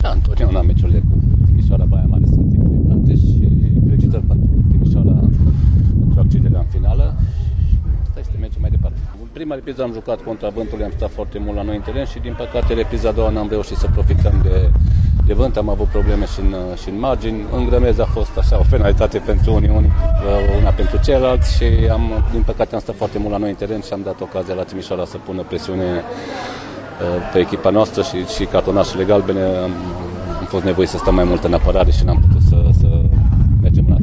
Da, întotdeauna meciurile cu Timișoara Baia Mare sunt echilibrante și felicitări pentru Timișoara pentru accederea în finală. Asta este meciul mai departe. În prima repriză am jucat contra vântului, am stat foarte mult la noi în teren și din păcate repriza a doua n-am reușit să profităm de vânt, am avut probleme și în margini. În Grămezi a fost așa o penalitate pentru unii, una pentru ceilalți și din păcate am stat foarte mult la noi în teren și am dat ocazia la Timișoara să pună presiune pe echipa noastră și cartonașele galbene. Am fost nevoit să stăm mai mult în apărare și n-am putut să mergem în